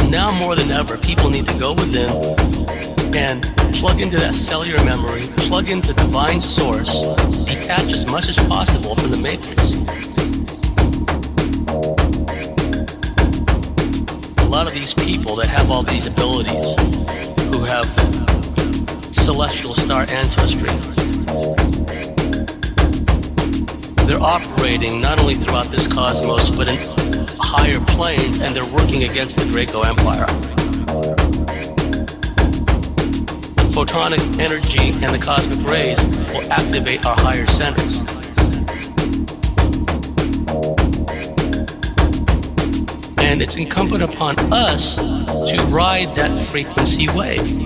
now more than ever, people need to go within and plug into that cellular memory, plug into divine source, detach as much as possible from the matrix. A lot of these people that have all these abilities, who have celestial star ancestry, they're operating not only throughout this cosmos, but in higher planes, and they're working against the Draco Empire. The photonic energy and the cosmic rays will activate our higher centers. And it's incumbent upon us to ride that frequency wave.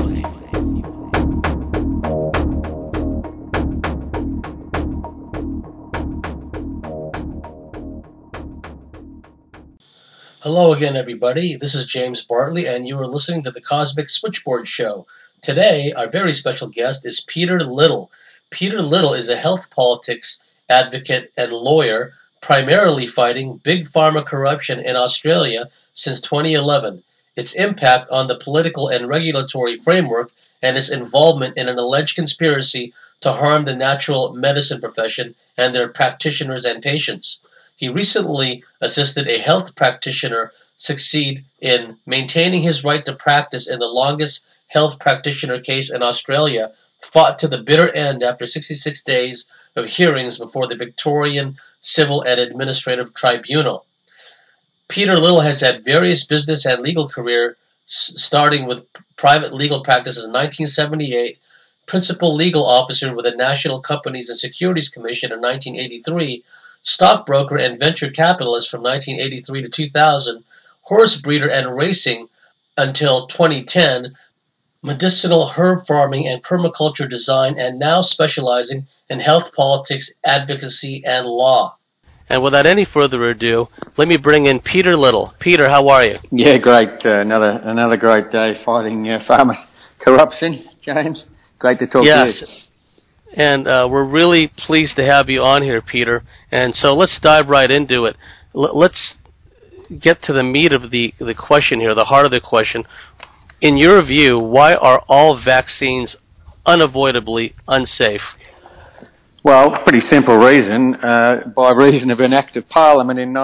Hello again, everybody. This is James Bartley, and you are listening to the Cosmic Switchboard Show. Today, our very special guest is Peter Little. Peter Little is a health politics advocate and lawyer, primarily fighting big pharma corruption in Australia since 2011, its impact on the political and regulatory framework, and its involvement in an alleged conspiracy to harm the natural medicine profession and their practitioners and patients. He recently assisted a health practitioner succeed in maintaining his right to practice in the longest health practitioner case in Australia, fought to the bitter end after 66 days of hearings before the Victorian Civil and Administrative Tribunal. Peter Little has had various business and legal careers, starting with private legal practice in 1978, principal legal officer with the National Companies and Securities Commission in 1983, stockbroker and venture capitalist from 1983 to 2000, horse breeder and racing until 2010, medicinal herb farming and permaculture design, and now specializing in health politics, advocacy, and law. And without any further ado, let me bring in Peter Little. Peter, how are you? Yeah, great. Another great day fighting pharma corruption, James. Great to talk to you. Yes. And we're really pleased to have you on here, Peter. And so let's dive right into it. Let's get to the meat of the question here, the heart of the question. In your view, why are all vaccines unavoidably unsafe? Well, pretty simple reason. By reason of an act of Parliament in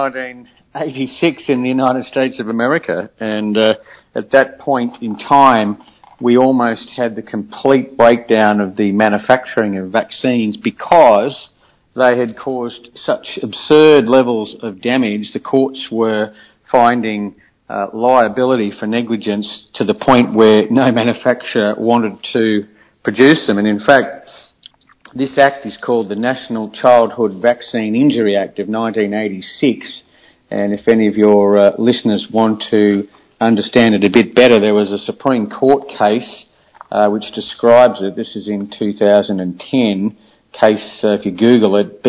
1986 in the United States of America. And at that point in time, we almost had the complete breakdown of the manufacturing of vaccines because they had caused such absurd levels of damage. The courts were finding liability for negligence to the point where no manufacturer wanted to produce them. And in fact, this act is called the National Childhood Vaccine Injury Act of 1986. And if any of your listeners want to understand it a bit better, there was a Supreme Court case which describes it. This is in 2010. Case, if you Google it,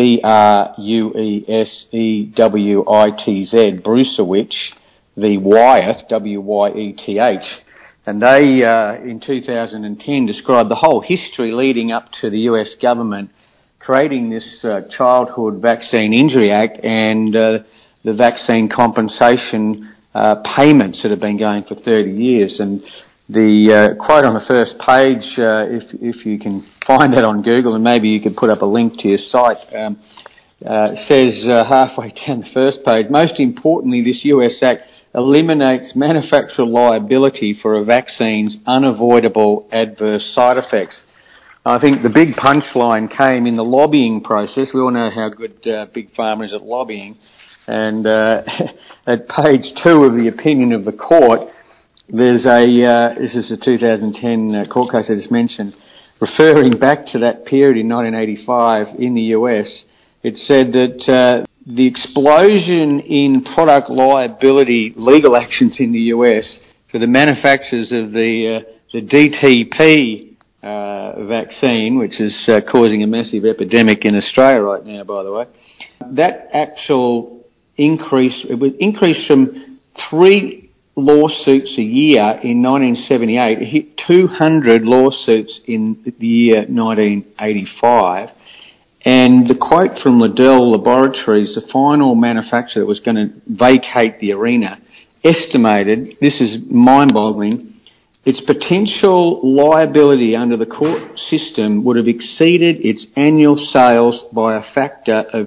Bruesewitz, Bruesewitz v. Wyeth, W-Y-E-T-H. And they, in 2010, described the whole history leading up to the US government creating this Childhood Vaccine Injury Act and the vaccine compensation payments that have been going for 30 years. And the quote on the first page, if you can find that on Google, and maybe you could put up a link to your site, says halfway down the first page, most importantly, this US Act eliminates manufacturer liability for a vaccine's unavoidable adverse side effects. I think the big punchline came in the lobbying process. We all know how good Big Pharma is at lobbying. And at page 2 of the opinion of the court, there's this is the 2010 court case I just mentioned, referring back to that period in 1985 in the US, it said that the explosion in product liability legal actions in the US for the manufacturers of the DTP vaccine, which is causing a massive epidemic in Australia right now, by the way, that actual increase, it would increase from 3 lawsuits a year in 1978, it hit 200 lawsuits in the year 1985. And the quote from Liddell Laboratories, the final manufacturer that was going to vacate the arena estimated, this is mind-boggling, its potential liability under the court system would have exceeded its annual sales by a factor of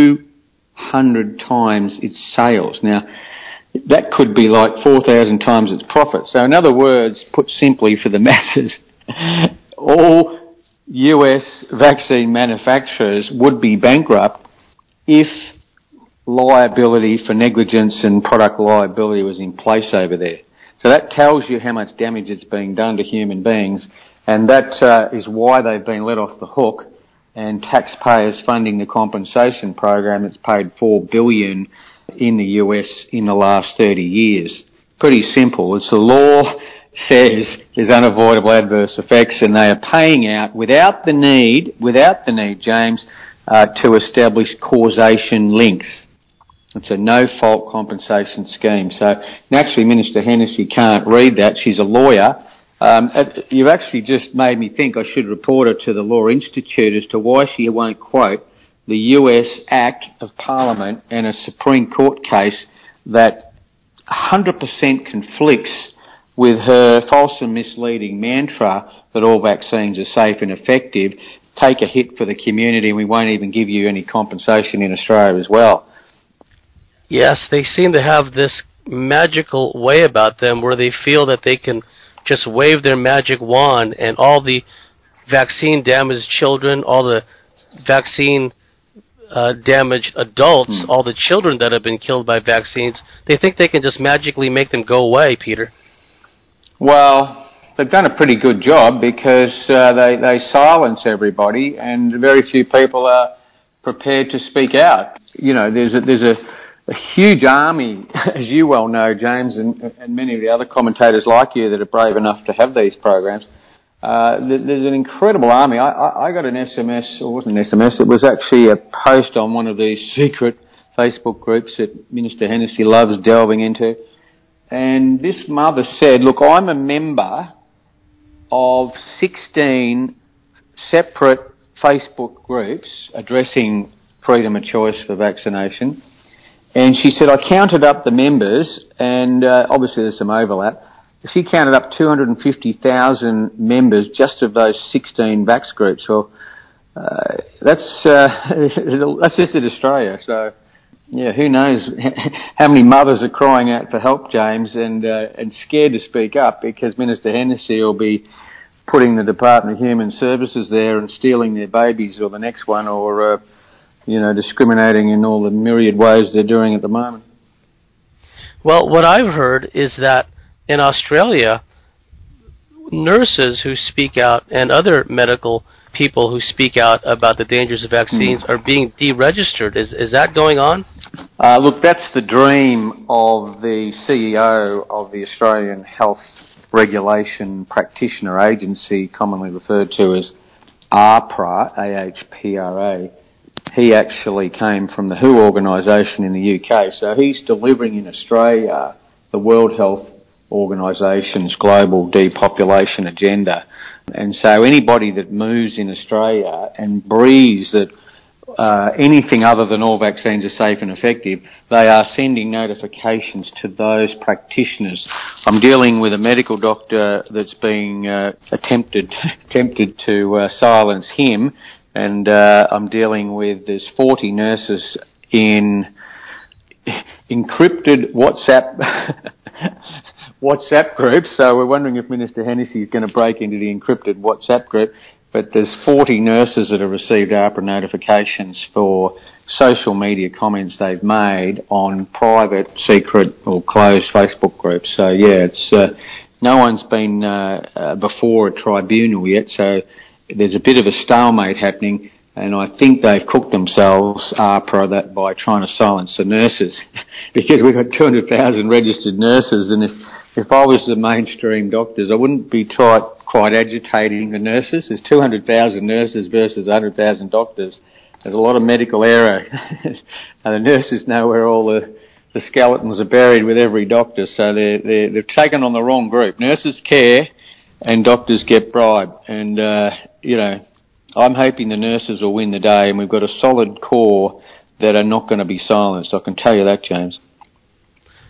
200 times its sales. Now, that could be like 4,000 times its profit. So in other words, put simply for the masses, all US vaccine manufacturers would be bankrupt if liability for negligence and product liability was in place over there. So that tells you how much damage it's being done to human beings, and that is why they've been let off the hook, and taxpayers funding the compensation program that's paid $4 billion in the US in the last 30 years. Pretty simple. It's the law says there's unavoidable adverse effects, and they are paying out without the need, James, to establish causation links. It's a no-fault compensation scheme. So naturally, Minister Hennessy can't read that. She's a lawyer. You've actually just made me think I should report her to the Law Institute as to why she won't quote the US Act of Parliament and a Supreme Court case that 100% conflicts with her false and misleading mantra that all vaccines are safe and effective. Take a hit for the community and we won't even give you any compensation in Australia as well. Yes, they seem to have this magical way about them where they feel that they can just wave their magic wand and all the vaccine-damaged children, all the vaccine-damaged adults, all the children that have been killed by vaccines, they think they can just magically make them go away, Peter. Well, they've done a pretty good job because they silence everybody and very few people are prepared to speak out. You know, there's a huge army, as you well know, James, and many of the other commentators like you that are brave enough to have these programs. There's an incredible army. I got an SMS, or it wasn't an SMS, it was actually a post on one of these secret Facebook groups that Minister Hennessy loves delving into. And this mother said, look, I'm a member of 16 separate Facebook groups addressing freedom of choice for vaccination. And she said, I counted up the members, and obviously there's some overlap. She counted up 250,000 members just of those 16 vax groups. Well, that's just in Australia. So, yeah, who knows how many mothers are crying out for help, James, and scared to speak up because Minister Hennessy will be putting the Department of Human Services there and stealing their babies or the next one, or discriminating in all the myriad ways they're doing at the moment. Well, what I've heard is that in Australia, nurses who speak out and other medical people who speak out about the dangers of vaccines are being deregistered. Is that going on? Look, that's the dream of the CEO of the Australian Health Regulation Practitioner Agency, commonly referred to as AHPRA, AHPRA. He actually came from the WHO organisation in the UK, so he's delivering in Australia the World Health Organisation's global depopulation agenda. And so anybody that moves in Australia and breathes that anything other than all vaccines are safe and effective, they are sending notifications to those practitioners. I'm dealing with a medical doctor that's being attempted to silence him, and I'm dealing with there's 40 nurses in encrypted WhatsApp groups. So we're wondering if Minister Hennessy is going to break into the encrypted WhatsApp group. But there's 40 nurses that have received AHPRA notifications for social media comments they've made on private, secret or closed Facebook groups. So yeah, it's no one's been before a tribunal yet, so there's a bit of a stalemate happening, and I think they've cooked themselves, AHPRA, that by trying to silence the nurses because we've got 200,000 registered nurses, and if I was the mainstream doctors, I wouldn't be quite agitating the nurses. There's 200,000 nurses versus 100,000 doctors. There's a lot of medical error. And the nurses know where all the skeletons are buried with every doctor, so they've taken on the wrong group. Nurses care and doctors get bribed. And, I'm hoping the nurses will win the day, and we've got a solid core that are not going to be silenced. I can tell you that, James.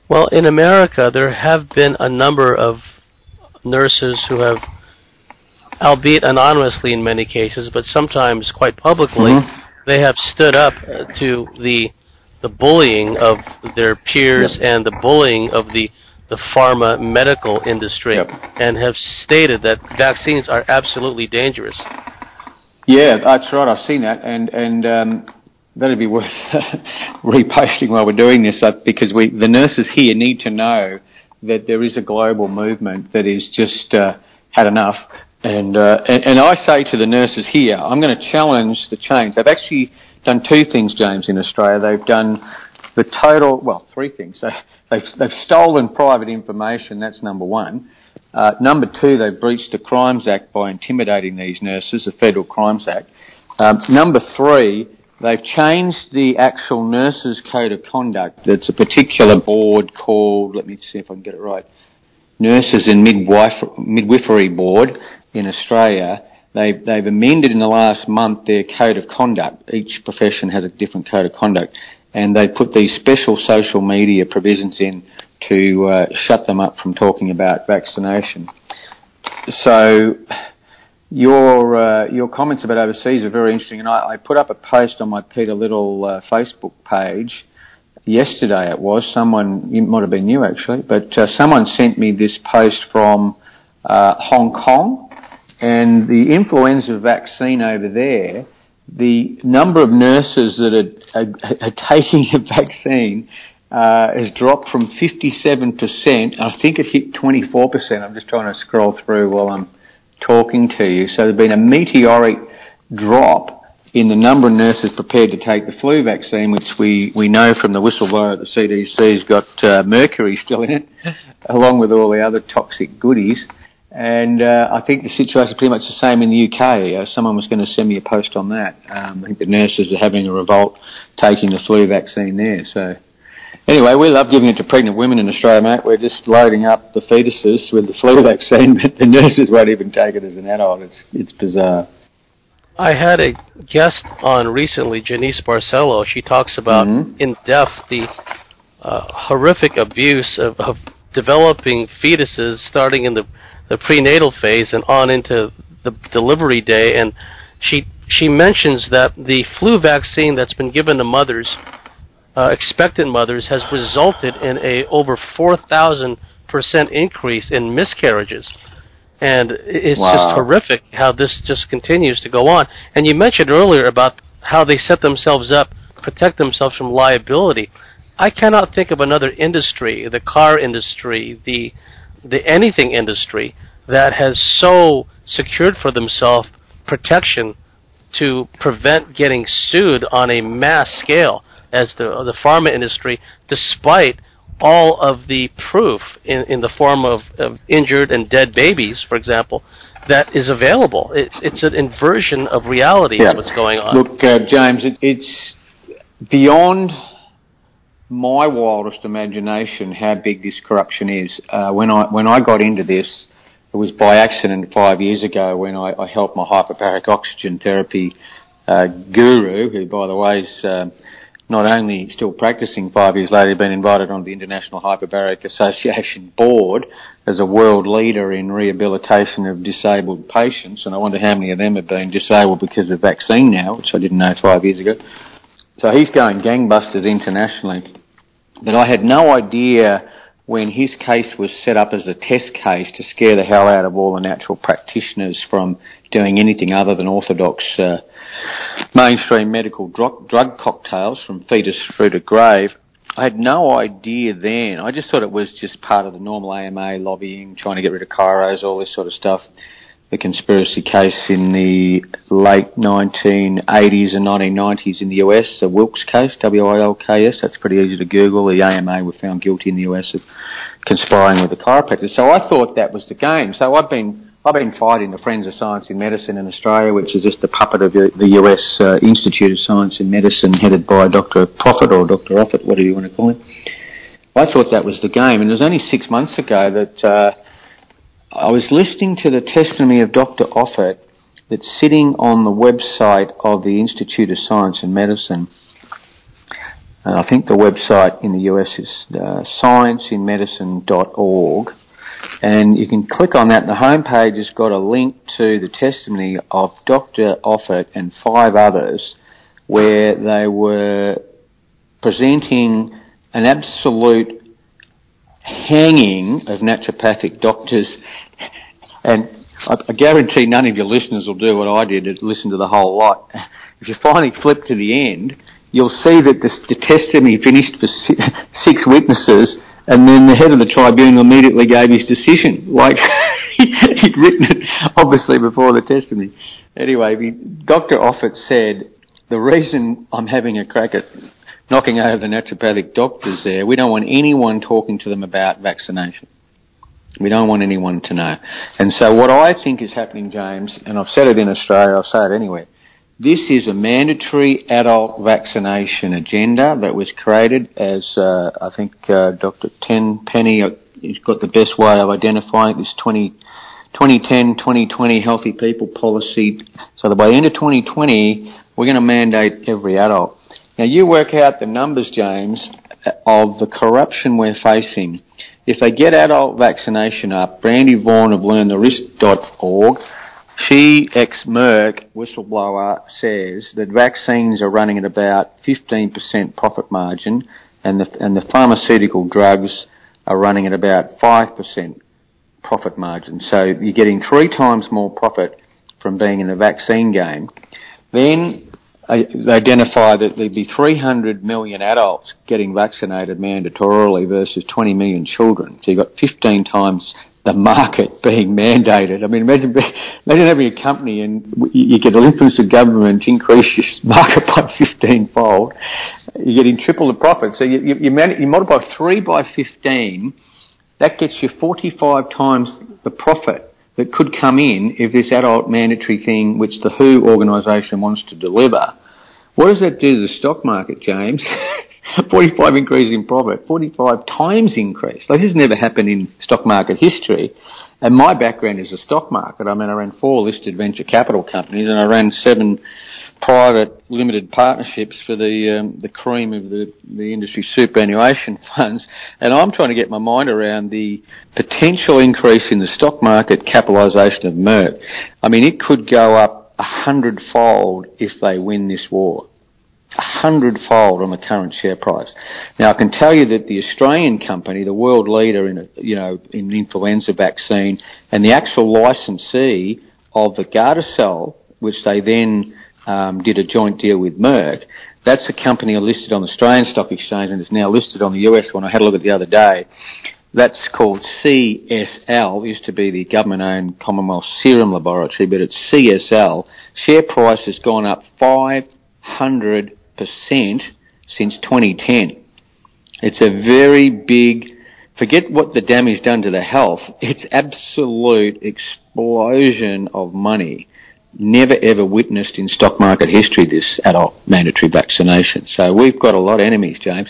Well, in America, there have been a number of nurses who have, albeit anonymously in many cases, but sometimes quite publicly, Mm-hmm. they have stood up to the bullying of their peers Yep. and the bullying of the pharma medical industry, Yep. and have stated that vaccines are absolutely dangerous. Yeah, that's right. I've seen that, and that'd be worth reposting while we're doing this, because the nurses here need to know that there is a global movement that is just had enough. And I say to the nurses here, I'm going to challenge the change. They've actually done two things, James, in Australia. They've done three things. They've stolen private information. That's number one. Number two, they've breached the Crimes Act by intimidating these nurses, the Federal Crimes Act. Number three, they've changed the actual nurses' code of conduct. It's a particular board called, let me see if I can get it right, Nurses and Midwifery Board in Australia. They've amended in the last month their code of conduct. Each profession has a different code of conduct, and they put these special social media provisions in to shut them up from talking about vaccination. So your comments about overseas are very interesting, and I put up a post on my Peter Little Facebook page yesterday. It was someone, it might have been you actually, but someone sent me this post from Hong Kong, and the influenza vaccine over there, the number of nurses that are taking a vaccine has dropped from 57%. I think it hit 24%. I'm just trying to scroll through while I'm talking to you. So there's been a meteoric drop in the number of nurses prepared to take the flu vaccine, which we know from the whistleblower at the CDC's got mercury still in it, along with all the other toxic goodies. And I think the situation is pretty much the same in the UK. Someone was going to send me a post on that. I think the nurses are having a revolt taking the flu vaccine there. So anyway, we love giving it to pregnant women in Australia, mate. We're just loading up the fetuses with the flu vaccine, but the nurses won't even take it as an adult. It's bizarre. I had a guest on recently, Janice Barcelo. She talks about in depth the horrific abuse of developing fetuses starting in the prenatal phase and on into the delivery day. And she mentions that the flu vaccine that's been given to mothers, expectant mothers, has resulted in a over 4,000% increase in miscarriages. And it's just Wow. horrific how this just continues to go on. And you mentioned earlier about how they set themselves up, protect themselves from liability. I cannot think of another industry, the car industry, the anything industry, that has so secured for themselves protection to prevent getting sued on a mass scale as the pharma industry, despite all of the proof in the form of injured and dead babies, for example, that is available. It's an inversion of reality is what's going on. Look, James, it's beyond my wildest imagination how big this corruption is. When I got into this, it was by accident 5 years ago when I helped my hyperbaric oxygen therapy guru, who, by the way, is not only still practicing 5 years later, been invited onto the International Hyperbaric Association board as a world leader in rehabilitation of disabled patients, and I wonder how many of them have been disabled because of vaccine now, which I didn't know 5 years ago. So he's going gangbusters internationally. But I had no idea when his case was set up as a test case to scare the hell out of all the natural practitioners from doing anything other than orthodox mainstream medical drug cocktails from fetus through to grave. I had no idea then. I just thought it was just part of the normal AMA lobbying, trying to get rid of chiros, all this sort of stuff. The conspiracy case in the late 1980s and 1990s in the US, the Wilkes case, W-I-L-K-S, that's pretty easy to Google. The AMA were found guilty in the US of conspiring with the chiropractors. So I thought that was the game. So I've been fighting the Friends of Science in Medicine in Australia, which is just a puppet of the US Institute of Science in Medicine, headed by Dr. Profit or Dr. Offit, whatever you want to call him. I thought that was the game, and it was only 6 months ago that I was listening to the testimony of Dr. Offit that's sitting on the website of the Institute of Science and Medicine. And I think the website in the US is scienceinmedicine.org. And you can click on that, and the homepage has got a link to the testimony of Dr. Offit and 5 others, where they were presenting an absolute hanging of naturopathic doctors. And I guarantee none of your listeners will do what I did, to listen to the whole lot. If you finally flip to the end, you'll see that the testimony finished for 6 witnesses, and then the head of the tribunal immediately gave his decision. Like, he'd written it, obviously, before the testimony. Anyway, Dr. Offit said, the reason I'm having a crack at knocking over the naturopathic doctors there, we don't want anyone talking to them about vaccination. We don't want anyone to know. And so what I think is happening, James, and I've said it in Australia, I'll say it anywhere, this is a mandatory adult vaccination agenda that was created as, I think, Dr. Tenpenny has got the best way of identifying this 2010-2020 Healthy People policy, so that by the end of 2020, we're going to mandate every adult. Now, you work out the numbers, James, of the corruption we're facing. If they get adult vaccination up, Brandy Vaughan of LearnTheRisk.org, she, ex-Merck whistleblower, says that vaccines are running at about 15% profit margin, and the pharmaceutical drugs are running at about 5% profit margin. So you're getting 3 times more profit from being in the vaccine game. Then they identify that there'd be 300 million adults getting vaccinated mandatorily versus 20 million children. So you've got 15 times the market being mandated. I mean, imagine having a company and you get an influence of government, increase your market by 15-fold. You're getting triple the profit. So you multiply 3 by 15, that gets you 45 times the profit that could come in if this adult mandatory thing, which the WHO organisation wants to deliver. What does that do to the stock market, James? 45 increase in profit, 45 times increase. Like, this has never happened in stock market history. And my background is the stock market. I mean, I ran 4 listed venture capital companies, and I ran 7 private limited partnerships for the cream of the industry superannuation funds. And I'm trying to get my mind around the potential increase in the stock market capitalisation of Merck. I mean, it could go up 100-fold if they win this war. 100-fold on the current share price. Now, I can tell you that the Australian company, the world leader in influenza vaccine, and the actual licensee of the Gardasil, which they then did a joint deal with Merck, that's a company listed on the Australian Stock Exchange and is now listed on the US one. I had a look at the other day. That's called CSL. It used to be the government-owned Commonwealth Serum Laboratory, but it's CSL. Share price has gone up 500% since 2010. It's a very big, forget what the damage done to the health, it's absolute explosion of money. Never ever witnessed in stock market history, this adult mandatory vaccination. So we've got a lot of enemies, James.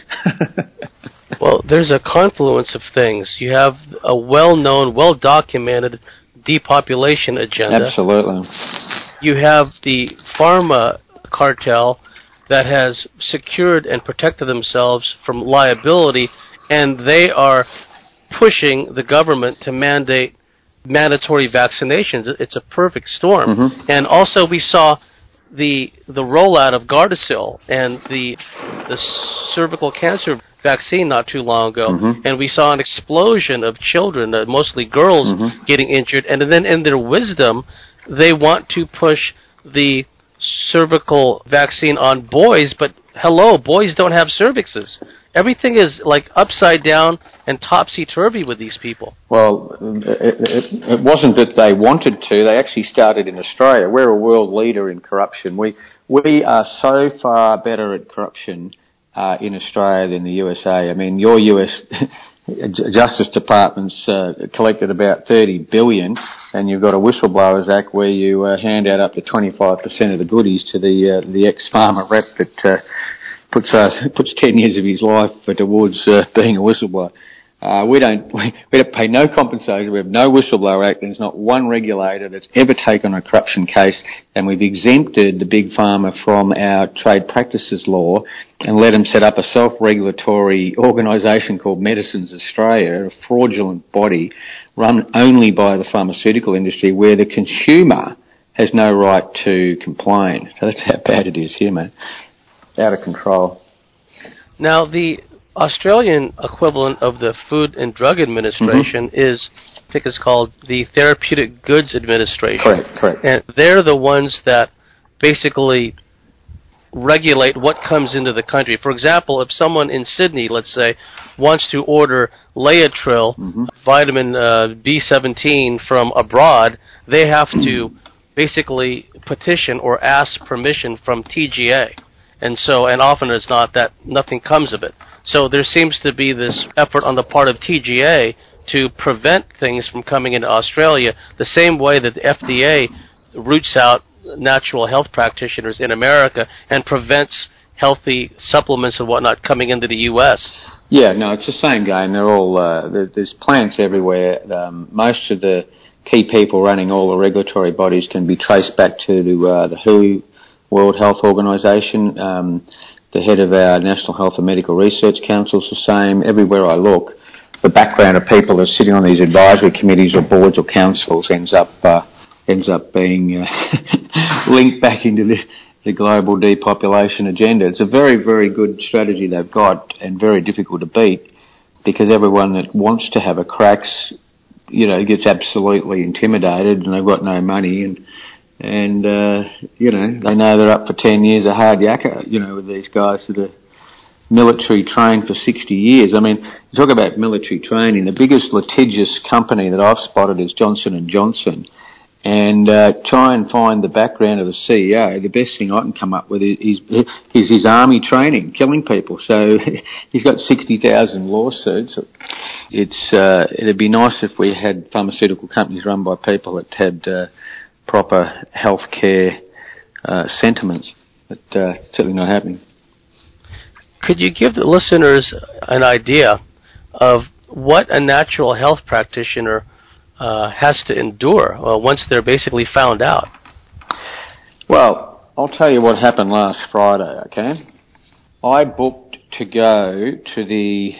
Well, there's a confluence of things. You have a well-known, well-documented depopulation agenda. Absolutely. You have the pharma cartel that has secured and protected themselves from liability, and they are pushing the government to mandate mandatory vaccinations. It's a perfect storm. Mm-hmm. And also we saw the rollout of Gardasil and the cervical cancer vaccine not too long ago, mm-hmm. and we saw an explosion of children, mostly girls, mm-hmm. getting injured, and then in their wisdom, they want to push the cervical vaccine on boys, but hello, boys don't have cervixes. Everything is like upside down and topsy-turvy with these people. Well, it wasn't that they wanted to. They actually started in Australia. We're a world leader in corruption. We are so far better at corruption in Australia than the USA. I mean, your US Justice Department's collected about $30 billion, and you've got a Whistleblowers Act where you hand out up to 25% of the goodies to the ex-farmer rep that puts 10 years of his life towards being a whistleblower. We don't pay no compensation. We have no whistleblower act. There's not one regulator that's ever taken on a corruption case, and we've exempted the big pharma from our trade practices law and let them set up a self-regulatory organisation called Medicines Australia, a fraudulent body run only by the pharmaceutical industry, where the consumer has no right to complain. So that's how bad it is here, mate. Out of control. Now, the Australian equivalent of the Food and Drug Administration is, I think it's called the Therapeutic Goods Administration. Correct. And they're the ones that basically regulate what comes into the country. For example, if someone in Sydney, let's say, wants to order Laetrile, vitamin B17 from abroad, they have to basically petition or ask permission from TGA. And often it's not that nothing comes of it. So there seems to be this effort on the part of TGA to prevent things from coming into Australia the same way that the FDA roots out natural health practitioners in America and prevents healthy supplements and whatnot coming into the U.S. Yeah, no, it's the same game. They're all there's plants everywhere. Most of the key people running all the regulatory bodies can be traced back to the WHO, World Health Organization. The head of our National Health and Medical Research Council is the same. Everywhere I look, the background of people that are sitting on these advisory committees or boards or councils ends up being linked back into the global depopulation agenda. It's a very, very good strategy they've got and very difficult to beat, because everyone that wants to have a crack, gets absolutely intimidated, and they've got no money, and they know they're up for 10 years of hard yakka, with these guys that are military trained for 60 years. I mean, you talk about military training, the biggest litigious company that I've spotted is Johnson & Johnson. And try and find the background of the CEO. The best thing I can come up with is his army training, killing people. So he's got 60,000 lawsuits. It'd be nice if we had pharmaceutical companies run by people that had proper healthcare sentiments, but certainly not happening. Could you give the listeners an idea of what a natural health practitioner has to endure once they're basically found out? Well, I'll tell you what happened last Friday, okay? I booked to go to the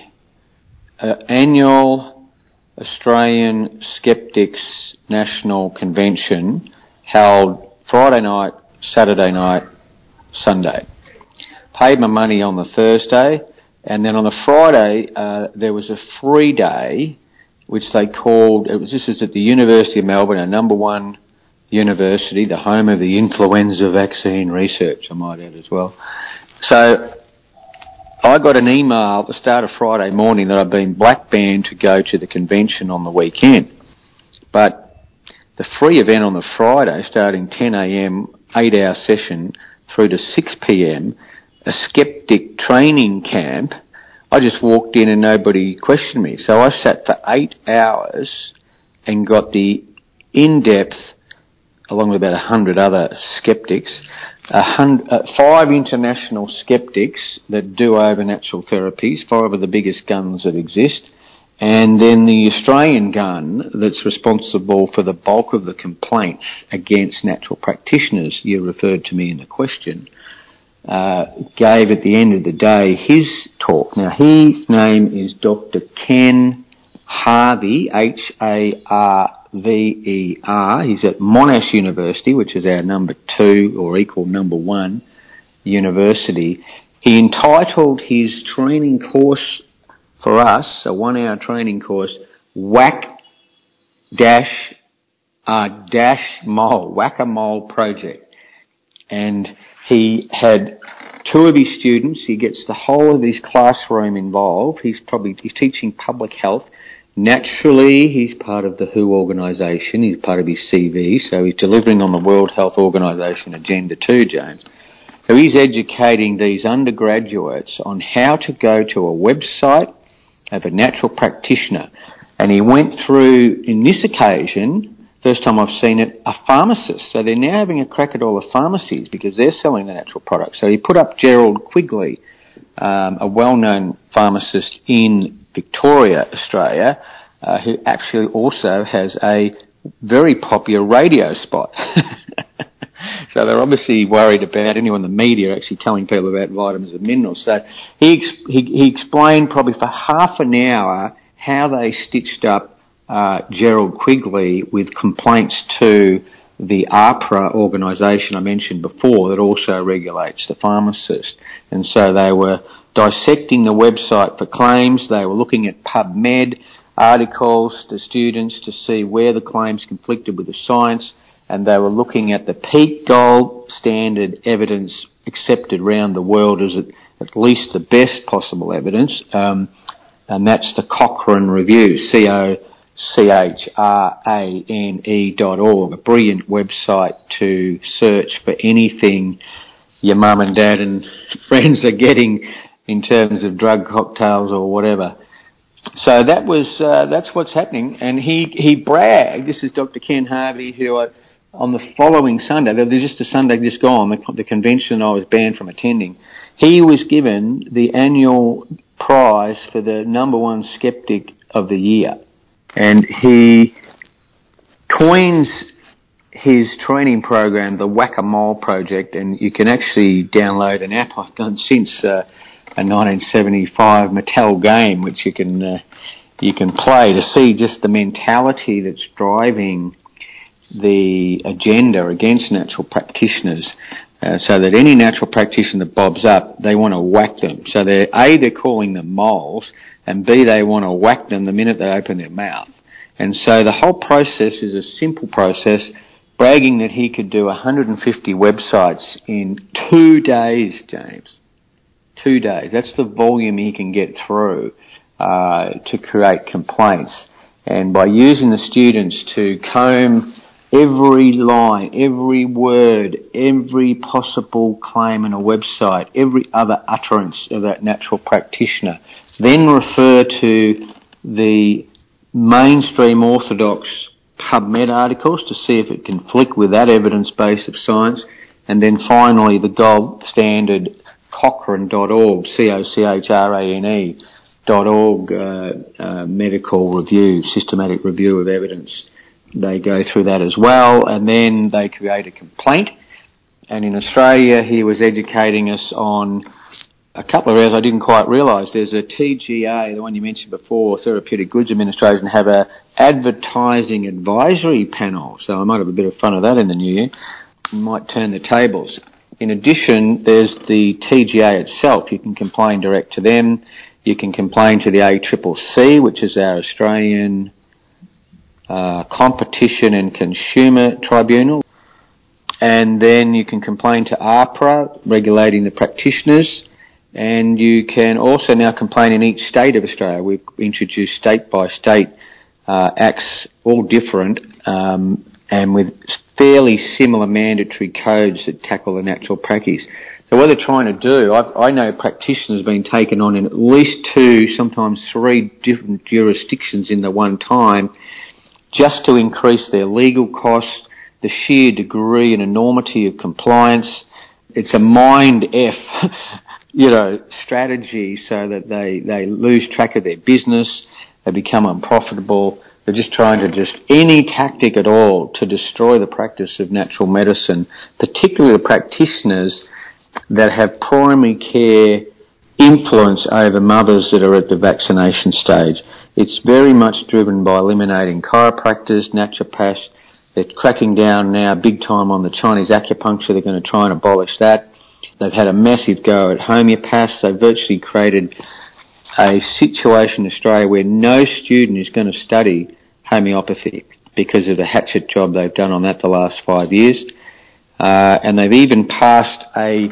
annual Australian Skeptics National Convention held Friday night, Saturday night, Sunday. Paid my money on the Thursday, and then on the Friday there was a free day which they called, this is at the University of Melbourne, our number one university, the home of the influenza vaccine research, I might add as well. So I got an email at the start of Friday morning that I'd been black banned to go to the convention on the weekend. But the free event on the Friday, starting 10 a.m, 8-hour session through to 6 p.m, a skeptic training camp, I just walked in and nobody questioned me. So I sat for 8 hours and got the in-depth, along with about 100 other skeptics, 5 international skeptics that do over natural therapies, 5 of the biggest guns that exist, and then the Australian gun that's responsible for the bulk of the complaints against natural practitioners you referred to me in the question. Gave at the end of the day his talk. Now, his name is Dr. Ken Harvey, Harveer. He's at Monash University, which is our number 2 or equal number 1 university. He entitled his training course for us, a 1-hour training course, Whack-a-Mole Project. And he had 2 of his students. He gets the whole of his classroom involved. He's teaching public health. Naturally, he's part of the WHO organisation. He's part of his CV, so he's delivering on the World Health Organisation agenda too, James. So he's educating these undergraduates on how to go to a website of a natural practitioner. And he went through, in this occasion, first time I've seen it, a pharmacist. So they're now having a crack at all the pharmacies because they're selling the natural products. So he put up Gerald Quigley, a well-known pharmacist in Victoria, Australia, who actually also has a very popular radio spot. So they're obviously worried about anyone in the media actually telling people about vitamins and minerals. So he explained probably for half an hour how they stitched up Gerald Quigley with complaints to the AHPRA organisation I mentioned before that also regulates the pharmacist. And so they were dissecting the website for claims. They were looking at PubMed articles to students to see where the claims conflicted with the science, and they were looking at the peak gold standard evidence accepted around the world as at least the best possible evidence, and that's the Cochrane Review, COCHRANE.org, a brilliant website to search for anything your mum and dad and friends are getting in terms of drug cocktails or whatever. So that's what's happening, and he bragged. This is Dr. Ken Harvey, who on the following Sunday, there's just a Sunday just gone, the convention I was banned from attending, he was given the annual prize for the number one skeptic of the year. And he coins his training program the Whack-A-Mole Project, and you can actually download an app I've done since a 1975 Mattel game, which you can play to see just the mentality that's driving the agenda against natural practitioners, so that any natural practitioner that bobs up, they want to whack them. So they're calling them moles, and B, they want to whack them the minute they open their mouth. And so the whole process is a simple process, bragging that he could do 150 websites in 2 days, James. 2 days. That's the volume he can get through to create complaints. And by using the students to comb every line, every word, every possible claim in a website, every other utterance of that natural practitioner, then refer to the mainstream orthodox PubMed articles to see if it conflict with that evidence base of science, and then finally the gold standard Cochrane.org, COCHRANE.org medical review, systematic review of evidence. They go through that as well, and then they create a complaint. And in Australia, he was educating us on a couple of areas I didn't quite realise. There's a TGA, the one you mentioned before, Therapeutic Goods Administration, have a advertising advisory panel. So I might have a bit of fun of that in the new year. We might turn the tables. In addition, there's the TGA itself. You can complain direct to them. You can complain to the ACCC, which is our Australian Competition and Consumer Tribunal. And then you can complain to AHPRA, regulating the practitioners. And you can also now complain in each state of Australia. We've introduced state-by-state acts, all different, and with fairly similar mandatory codes that tackle the natural practice. So what they're trying to do, I know practitioners have been taken on in at least 2, sometimes 3 different jurisdictions in the one time, just to increase their legal costs, the sheer degree and enormity of compliance. It's a mind F, strategy, so that they lose track of their business, they become unprofitable. They're just trying to any tactic at all to destroy the practice of natural medicine, particularly the practitioners that have primary care influence over mothers that are at the vaccination stage. It's very much driven by eliminating chiropractors, naturopaths. They're cracking down now big time on the Chinese acupuncture. They're going to try and abolish that. They've had a massive go at homeopaths. They've virtually created a situation in Australia where no student is going to study homeopathy because of the hatchet job they've done on that the last 5 years. And they've even passed a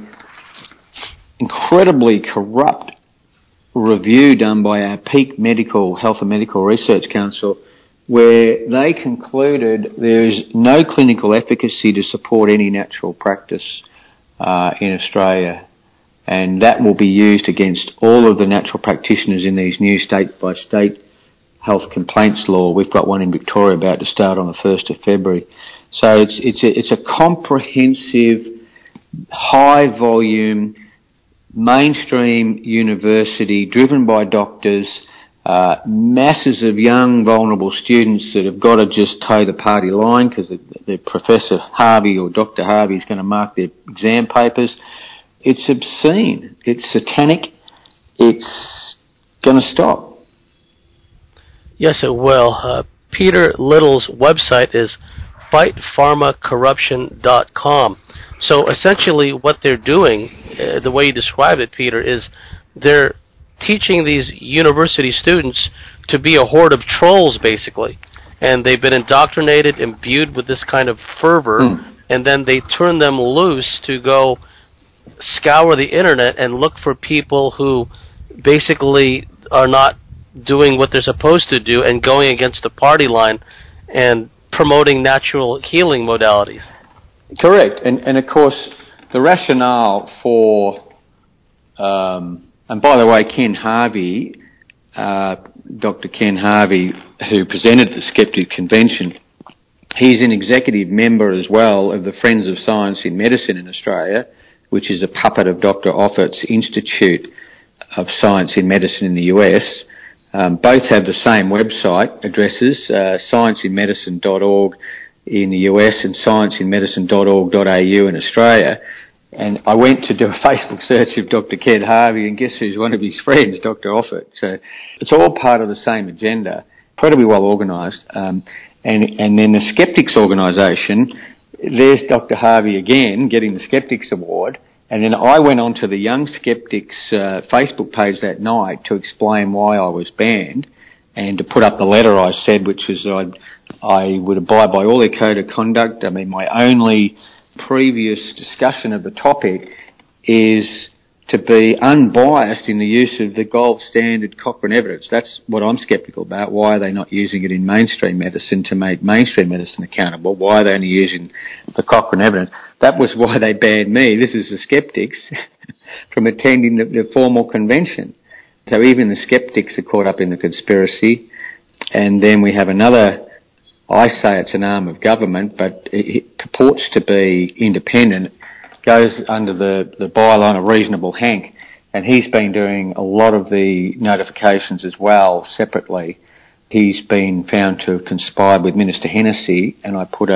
incredibly corrupt review done by our Peak Medical Health and Medical Research Council, where they concluded there is no clinical efficacy to support any natural practice in Australia, and that will be used against all of the natural practitioners in these new state-by-state health complaints law. We've got one in Victoria about to start on the 1st of February. So it's a comprehensive, high-volume, mainstream university driven by doctors masses of young, vulnerable students that have got to just toe the party line because the Professor Harvey or Dr. Harvey is going to mark their exam papers. It's obscene. It's satanic. It's going to stop. Yes, it will. Peter Little's website is fightpharmacorruption.com. So essentially what they're doing, the way you described it, Peter, is they're teaching these university students to be a horde of trolls, basically. And they've been indoctrinated, imbued with this kind of fervor, and then they turn them loose to go scour the internet and look for people who basically are not doing what they're supposed to do and going against the party line and promoting natural healing modalities. Correct. And of course, the rationale for, and by the way, Ken Harvey, Dr. Ken Harvey, who presented at the Skeptic Convention, he's an executive member as well of the Friends of Science in Medicine in Australia, which is a puppet of Dr. Offutt's Institute of Science in Medicine in the US. Both have the same website addresses, scienceinmedicine.org in the US and scienceinmedicine.org.au in Australia. And I went to do a Facebook search of Dr. Ken Harvey, and guess who's one of his friends, Dr. Offutt. So it's all part of the same agenda, incredibly well organised. And then the Skeptics organisation, there's Dr. Harvey again getting the Skeptics Award. And then I went onto the Young Skeptics Facebook page that night to explain why I was banned and to put up the letter I said, which was I would abide by all their code of conduct. I mean, my only previous discussion of the topic is to be unbiased in the use of the gold standard Cochrane evidence. That's what I'm sceptical about. Why are they not using it in mainstream medicine to make mainstream medicine accountable? Why are they only using the Cochrane evidence? That was why they banned me. This is the skeptics from attending the formal convention. So even the skeptics are caught up in the conspiracy. And then we have another, I say it's an arm of government, but it purports to be independent, goes under the byline of Reasonable Hank, and he's been doing a lot of the notifications as well, separately. He's been found to have conspired with Minister Hennessy, and I put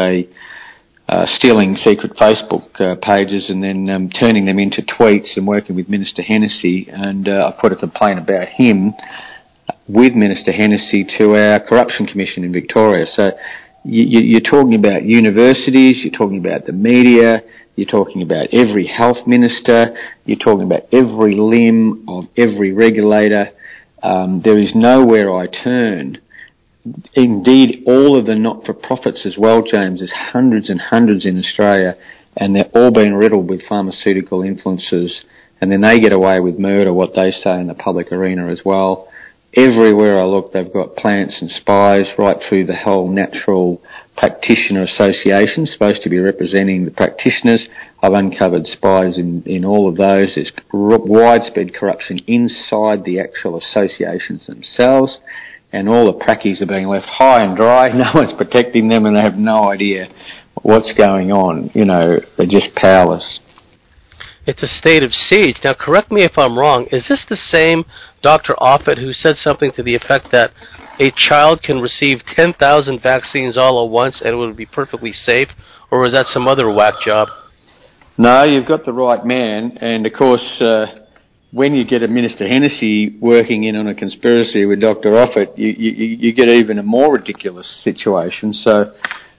stealing secret Facebook pages and then turning them into tweets and working with Minister Hennessy, and I put a complaint about him with Minister Hennessy to our Corruption Commission in Victoria. So you're talking about universities, you're talking about the media, you're talking about every health minister, you're talking about every limb of every regulator. There is nowhere I turn. Indeed, all of the not-for-profits as well, James. There's hundreds and hundreds in Australia, and they're all being riddled with pharmaceutical influences, and then they get away with murder, what they say in the public arena as well. Everywhere I look, they've got plants and spies, right through the whole natural practitioner association, supposed to be representing the practitioners. I've uncovered spies in all of those. There's widespread corruption inside the actual associations themselves, and all the prackies are being left high and dry. No one's protecting them, and they have no idea what's going on. You know, they're just powerless. It's a state of siege. Now, correct me if I'm wrong. Is this the same Dr. Offutt who said something to the effect that a child can receive 10,000 vaccines all at once and it would be perfectly safe? Or was that some other whack job? No, you've got the right man. And, of course, when you get a Minister Hennessy working in on a conspiracy with Dr. Offutt, you get even a more ridiculous situation. So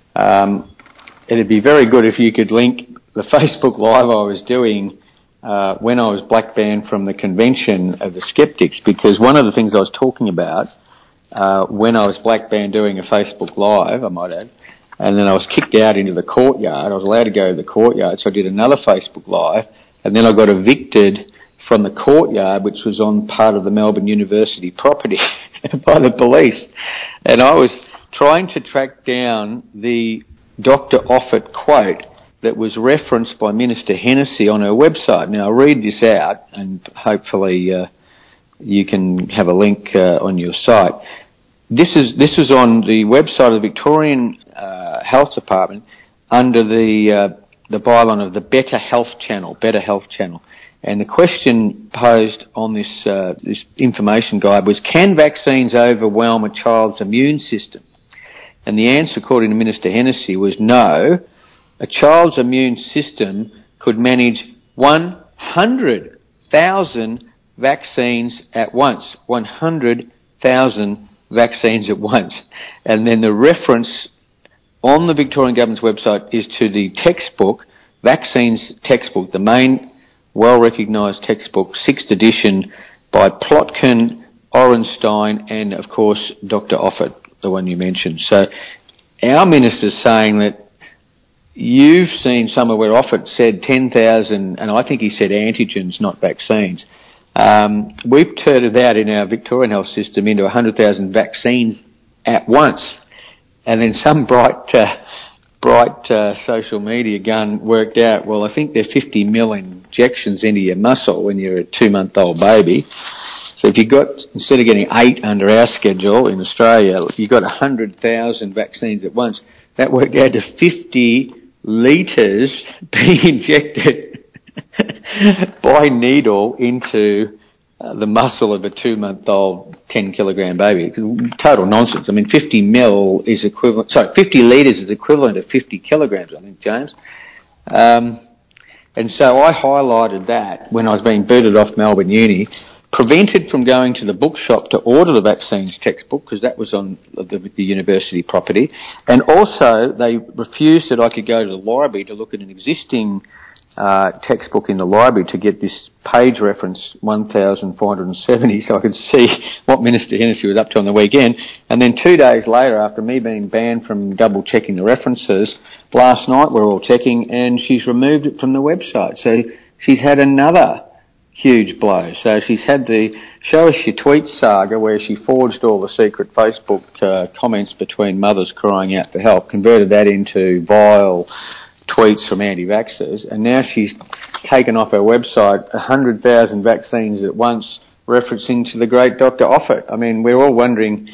it'd be very good if you could link the Facebook Live I was doing when I was black banned from the convention of the skeptics, because one of the things I was talking about when I was black banned doing a Facebook Live, I might add, and then I was kicked out into the courtyard. I was allowed to go to the courtyard, so I did another Facebook Live, and then I got evicted from the courtyard, which was on part of the Melbourne University property, by the police. And I was trying to track down the Dr. Offutt quote that was referenced by Minister Hennessy on her website. Now, I'll read this out, and hopefully you can have a link on your site. This was on the website of the Victorian Health Department under the byline of the Better Health Channel. And the question posed on this information guide was, can vaccines overwhelm a child's immune system? And the answer, according to Minister Hennessy, was no. A child's immune system could manage 100,000 vaccines at once. 100,000 vaccines at once. And then the reference on the Victorian Government's website is to the textbook, Vaccines textbook, the main well-recognised textbook, 6th edition, by Plotkin, Orenstein, and of course Dr. Offit, the one you mentioned. So our minister's saying that you've seen somewhere where Offit said 10,000, and I think he said antigens, not vaccines. We've turned it out in our Victorian health system into 100,000 vaccines at once. And then some bright social media gun worked out, well, I think they're 50 mil injections into your muscle when you're a 2-month-old baby. So if you got, instead of getting 8 under our schedule in Australia, if you got 100,000 vaccines at once, that worked out to 50 litres being injected by needle into the muscle of a 2-month-old 10-kilogram baby. Total nonsense. I mean, 50 litres is equivalent to 50 kilograms, I think, James. And so I highlighted that when I was being booted off Melbourne Uni, prevented from going to the bookshop to order the vaccines textbook because that was on the university property, and also they refused that I could go to the library to look at an existing textbook in the library to get this page reference 1,470 so I could see what Minister Hennessy was up to on the weekend. And then 2 days later, after me being banned from double checking the references, last night we're all checking and she's removed it from the website. So she's had another huge blow. So she's had the show us your tweets saga where she forged all the secret Facebook comments between mothers crying out for help, converted that into vile tweets from anti-vaxxers, and now she's taken off her website 100,000 vaccines at once, referencing to the great Dr. Offit. I mean, we're all wondering,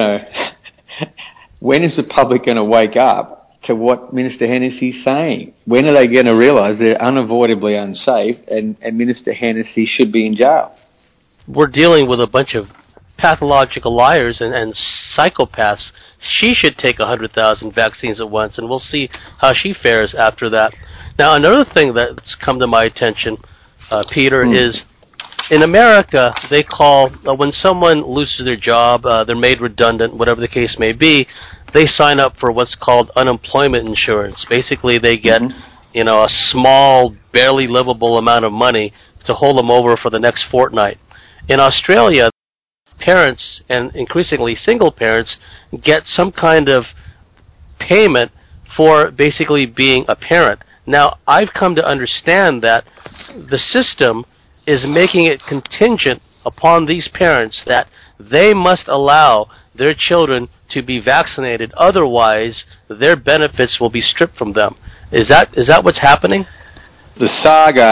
when is the public going to wake up to what Minister Hennessy's saying? When are they going to realise they're unavoidably unsafe and Minister Hennessy should be in jail? We're dealing with a bunch of pathological liars and psychopaths. She should take 100,000 vaccines at once, and we'll see how she fares after that. Now, another thing that's come to my attention, Peter, is in America, they call, when someone loses their job, they're made redundant, whatever the case may be, they sign up for what's called unemployment insurance. Basically, they get, a small, barely livable amount of money to hold them over for the next fortnight. In Australia, parents, and increasingly single parents, get some kind of payment for basically being a parent. Now, I've come to understand that the system is making it contingent upon these parents that they must allow their children to be vaccinated, otherwise their benefits will be stripped from them. Is that what's happening? The saga,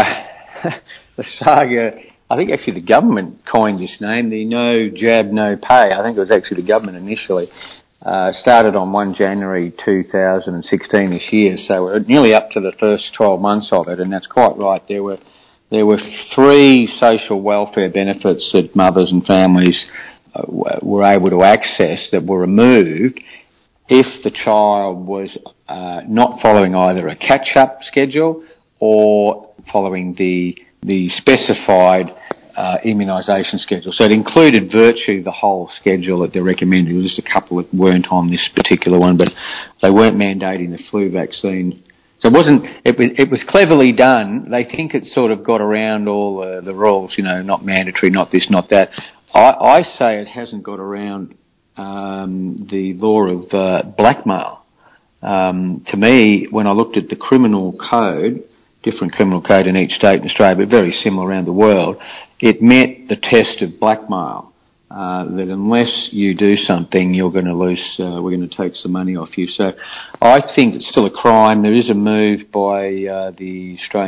I think actually the government coined this name, the no jab, no pay. I think it was actually the government initially. Started on 1 January 2016 this year, so we're nearly up to the first 12 months of it, and that's quite right. There were 3 social welfare benefits that mothers and families were able to access that were removed if the child was not following either a catch-up schedule or following the specified immunisation schedule. So it included virtually the whole schedule that they're recommending. There was just a couple that weren't on this particular one, but they weren't mandating the flu vaccine. So it was cleverly done. They think it sort of got around all the rules, not mandatory, not this, not that. I say it hasn't got around the law of blackmail. To me, when I looked at the criminal code, different criminal code in each state in Australia, but very similar around the world, it met the test of blackmail, that unless you do something, you're going to lose, we're going to take some money off you. So I think it's still a crime. There is a move by the Australian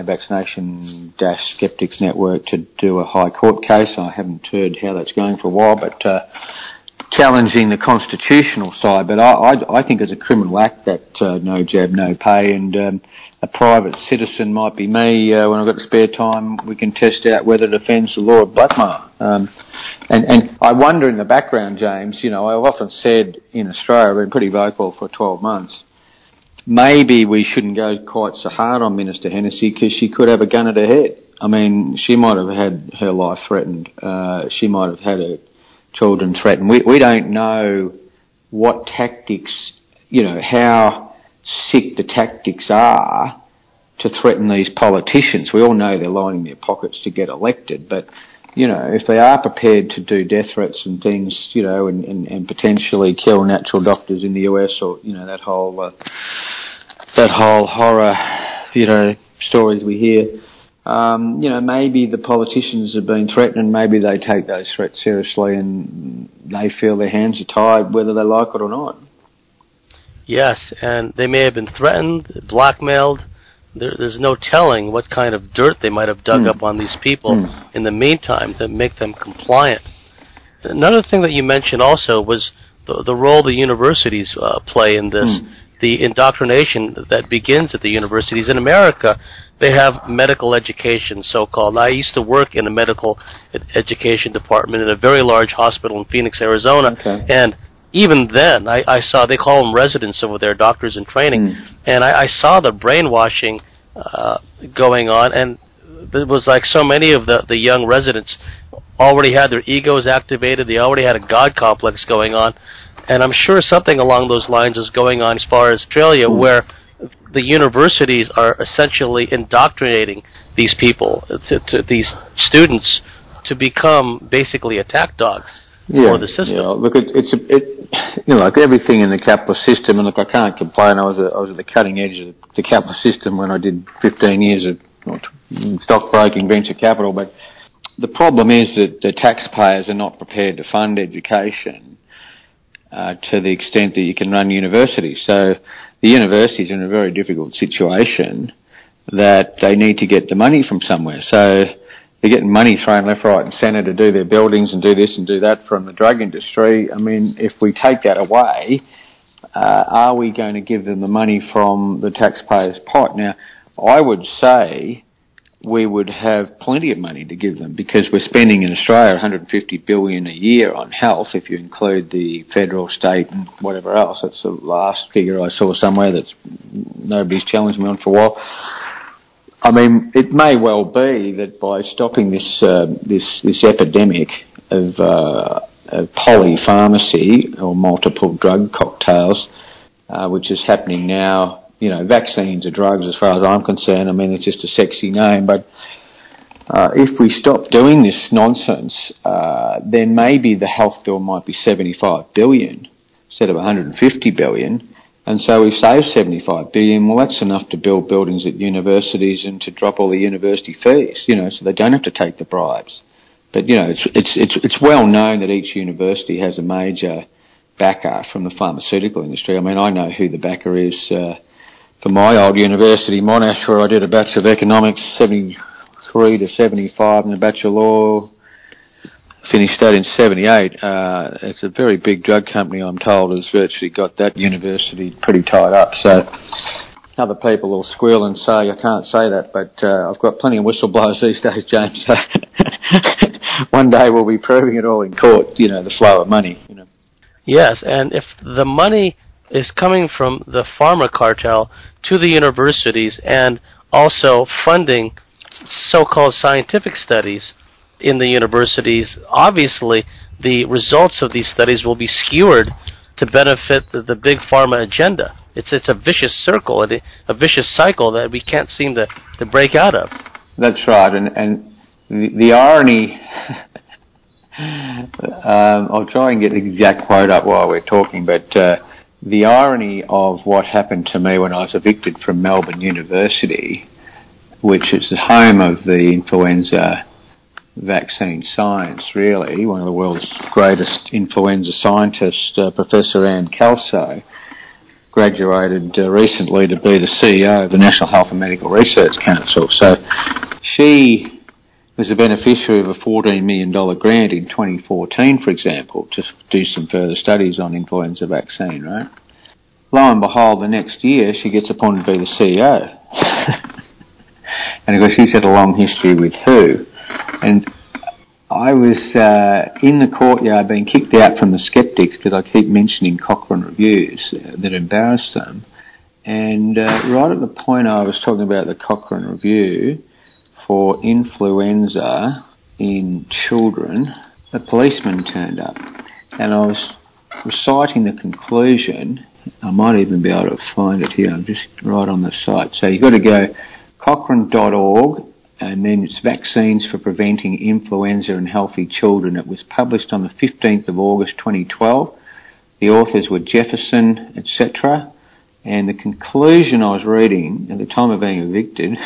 Vaccination-Skeptics Network to do a High Court case. I haven't heard how that's going for a while, but challenging the constitutional side, but I think it's a criminal act that no jab, no pay, and a private citizen might be me. When I've got spare time, we can test out whether it offends the law of blackmail. And I wonder in the background, James, I've often said in Australia, I've been pretty vocal for 12 months, maybe we shouldn't go quite so hard on Minister Hennessy because she could have a gun at her head. I mean, she might have had her life threatened. She might have had her children threatened. We don't know what tactics, how sick the tactics are to threaten these politicians. We all know they're lining their pockets to get elected, but, if they are prepared to do death threats and things, and potentially kill natural doctors in the US or, that whole horror, stories we hear, maybe the politicians have been threatened and maybe they take those threats seriously and they feel their hands are tied whether they like it or not. Yes, and they may have been threatened, blackmailed. There's no telling what kind of dirt they might have dug up on these people in the meantime to make them compliant. Another thing that you mentioned also was the role the universities play in this, the indoctrination that begins at the universities. In America, they have medical education, so-called. I used to work in a medical education department in a very large hospital in Phoenix, Arizona, and even then, I saw, they call them residents over there, doctors in training, and I saw the brainwashing going on, and it was like so many of the young residents already had their egos activated, they already had a God complex going on, and I'm sure something along those lines is going on as far as Australia, where the universities are essentially indoctrinating these people, to these students, to become basically attack dogs. For the system. Yeah. Look, like everything in the capitalist system, and look, I can't complain. I was at the cutting edge of the capitalist system when I did 15 years of stockbroking, venture capital. But the problem is that the taxpayers are not prepared to fund education to the extent that you can run universities. So the universities are in a very difficult situation that they need to get the money from somewhere. So they're getting money thrown left, right and centre to do their buildings and do this and do that from the drug industry. I mean, if we take that away, are we going to give them the money from the taxpayers' pot? Now, I would say we would have plenty of money to give them because we're spending in Australia $150 billion a year on health, if you include the federal, state and whatever else. That's the last figure I saw somewhere that nobody's challenged me on for a while. I mean, it may well be that by stopping this epidemic of polypharmacy or multiple drug cocktails, which is happening now, vaccines are drugs as far as I'm concerned. I mean, it's just a sexy name, but if we stop doing this nonsense, then maybe the health bill might be $75 billion instead of $150 billion. And so we've saved $75 billion. Well, that's enough to build buildings at universities and to drop all the university fees, so they don't have to take the bribes. But, it's well known that each university has a major backer from the pharmaceutical industry. I mean, I know who the backer is for my old university, Monash, where I did a Bachelor of Economics, 73 to 75, and a Bachelor of Law, finished that in 78. It's a very big drug company, I'm told, has virtually got that university pretty tied up. So other people will squeal and say, I can't say that, but I've got plenty of whistleblowers these days, James. So one day we'll be proving it all in court, the flow of money. Yes, and if the money is coming from the pharma cartel to the universities and also funding so-called scientific studies in the universities, obviously the results of these studies will be skewered to benefit the big pharma agenda. It's a vicious circle, a vicious cycle that we can't seem to break out of. That's right, and the irony, I'll try and get the exact quote up while we're talking, but the irony of what happened to me when I was evicted from Melbourne University, which is the home of the influenza vaccine science, really, one of the world's greatest influenza scientists, Professor Anne Kelso, graduated recently to be the CEO of the National Health and Medical Research Council. So she was a beneficiary of a $14 million grant in 2014, for example, to do some further studies on influenza vaccine, right? Lo and behold, the next year she gets appointed to be the CEO. And of course she's had a long history with WHO. And I was in the courtyard being kicked out from the skeptics because I keep mentioning Cochrane reviews that embarrassed them. And right at the point I was talking about the Cochrane review for influenza in children, a policeman turned up. And I was reciting the conclusion. I might even be able to find it here. I'm just right on the site. So you've got to go cochrane.org, and then it's Vaccines for Preventing Influenza in Healthy Children. It was published on the 15th of August 2012. The authors were Jefferson, etc. And the conclusion I was reading at the time of being evicted,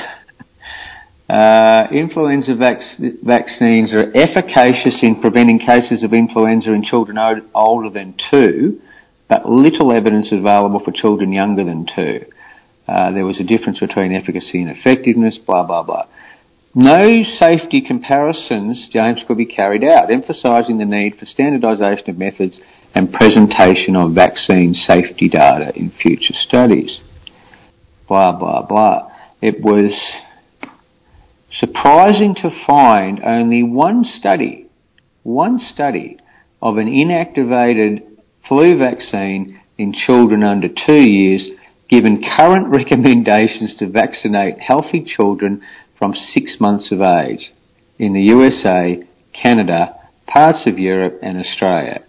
influenza vaccines are efficacious in preventing cases of influenza in children older than 2, but little evidence available for children younger than 2. There was a difference between efficacy and effectiveness, blah, blah, blah. No safety comparisons, James, could be carried out, emphasising the need for standardisation of methods and presentation of vaccine safety data in future studies. Blah, blah, blah. It was surprising to find only one study of an inactivated flu vaccine in children under 2 years, given current recommendations to vaccinate healthy children from 6 months of age in the USA, Canada, parts of Europe and Australia.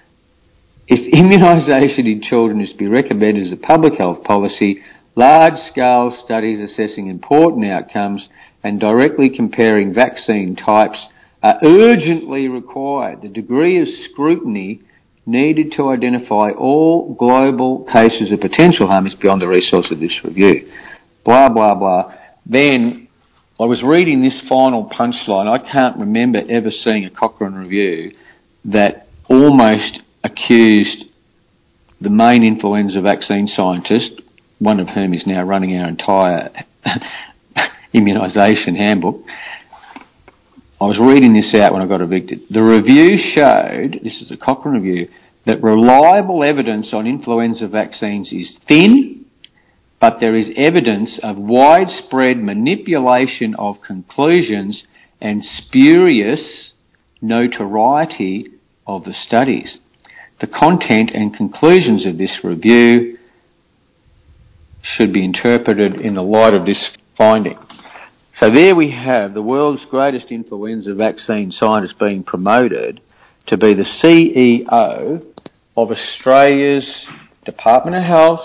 If immunisation in children is to be recommended as a public health policy, large-scale studies assessing important outcomes and directly comparing vaccine types are urgently required. The degree of scrutiny needed to identify all global cases of potential harm is beyond the resource of this review. Blah, blah, blah. Then I was reading this final punchline. I can't remember ever seeing a Cochrane review that almost accused the main influenza vaccine scientist, one of whom is now running our entire immunisation handbook. I was reading this out when I got evicted. The review showed, this is a Cochrane review, that reliable evidence on influenza vaccines is thin, but there is evidence of widespread manipulation of conclusions and spurious notoriety of the studies. The content and conclusions of this review should be interpreted in the light of this finding. So there we have the world's greatest influenza vaccine scientist being promoted to be the CEO of Australia's Department of Health,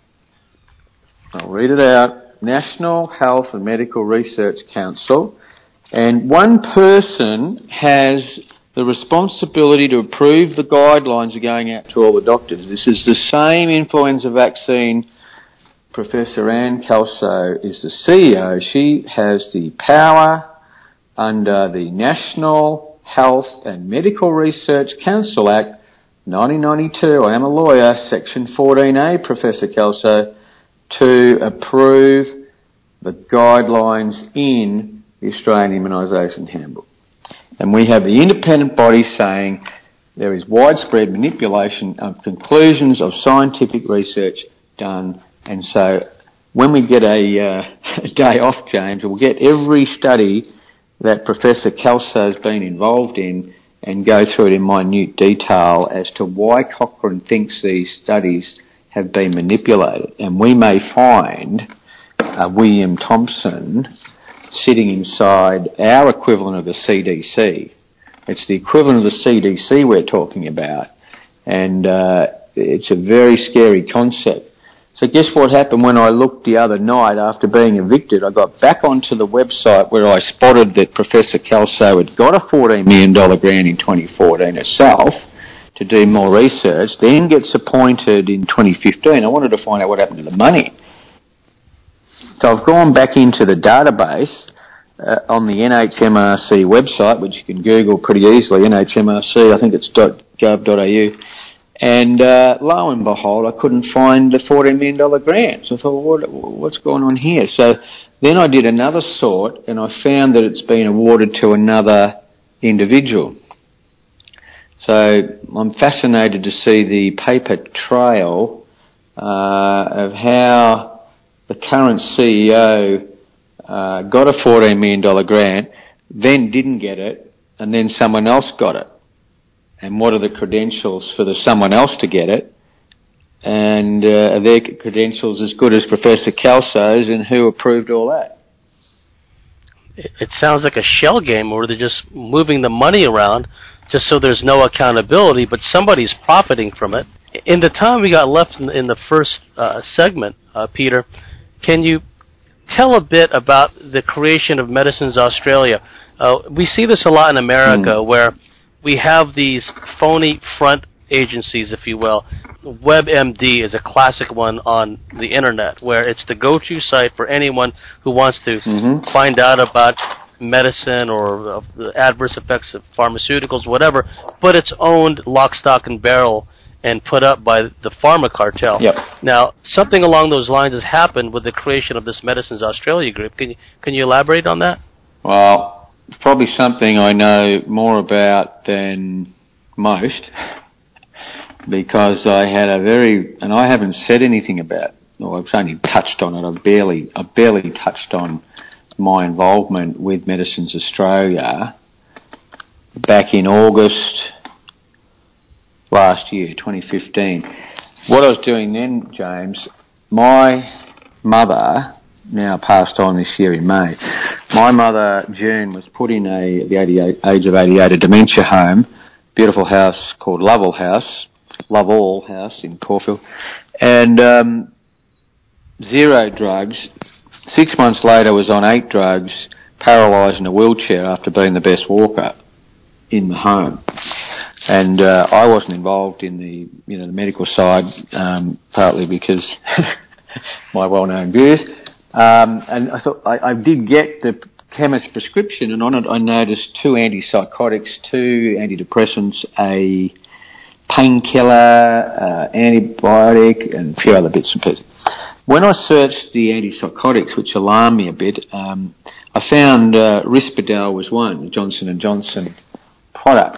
I'll read it out, National Health and Medical Research Council, and one person has the responsibility to approve the guidelines going out to all the doctors. This is the same influenza vaccine. Professor Anne Kelso is the CEO. She has the power under the National Health and Medical Research Council Act 1992, I am a lawyer, Section 14A, Professor Kelso, to approve the guidelines in the Australian Immunisation Handbook. And we have the independent body saying there is widespread manipulation of conclusions of scientific research done. And so when we get a day off, James, we'll get every study that Professor Kelso has been involved in and go through it in minute detail as to why Cochrane thinks these studies have been manipulated. And we may find William Thompson sitting inside our equivalent of the CDC. It's the equivalent of the CDC we're talking about. And it's a very scary concept. So guess what happened when I looked the other night after being evicted? I got back onto the website where I spotted that Professor Kelso had got a $14 million grant in 2014 herself to do more research, then gets appointed in 2015. I wanted to find out what happened to the money. So I've gone back into the database on the NHMRC website, which you can Google pretty easily, NHMRC, I think it's .gov.au. And lo and behold, I couldn't find the $14 million grant. So I thought, what's going on here? So then I did another sort, and I found that it's been awarded to another individual. So I'm fascinated to see the paper trail of how the current CEO got a $14 million grant, then didn't get it, and then someone else got it. And what are the credentials for the someone else to get it? And are their credentials as good as Professor Kelso's, and who approved all that? It sounds like a shell game where they're just moving the money around just so there's no accountability, but somebody's profiting from it. In the time we got left in the first segment, Peter, can you tell a bit about the creation of Medicines Australia? We see this a lot in America where we have these phony front agencies, if you will. WebMD is a classic one on the internet, where it's the go-to site for anyone who wants to find out about medicine or the adverse effects of pharmaceuticals, whatever, but it's owned lock, stock, and barrel and put up by the pharma cartel. Yep. Now, something along those lines has happened with the creation of this Medicines Australia group. Can you elaborate on that? Well, it's probably something I know more about than most, because I had and I haven't said anything about, or I've only touched on it. I barely touched on my involvement with Medicines Australia back in August last year, 2015. What I was doing then, James, my mother, now passed on this year in May, my mother, June, was put in the age of 88, a dementia home, beautiful house called Lovell House in Caulfield, and 0 drugs. 6 months later was on 8 drugs, paralysed in a wheelchair after being the best walker in the home. And I wasn't involved in the medical side, partly because my well-known views. And I thought I did get the chemist's prescription, and on it I noticed 2 antipsychotics, 2 antidepressants, a painkiller, antibiotic, and a few other bits and pieces. When I searched the antipsychotics, which alarmed me a bit, I found Risperdal was one, the Johnson & Johnson product.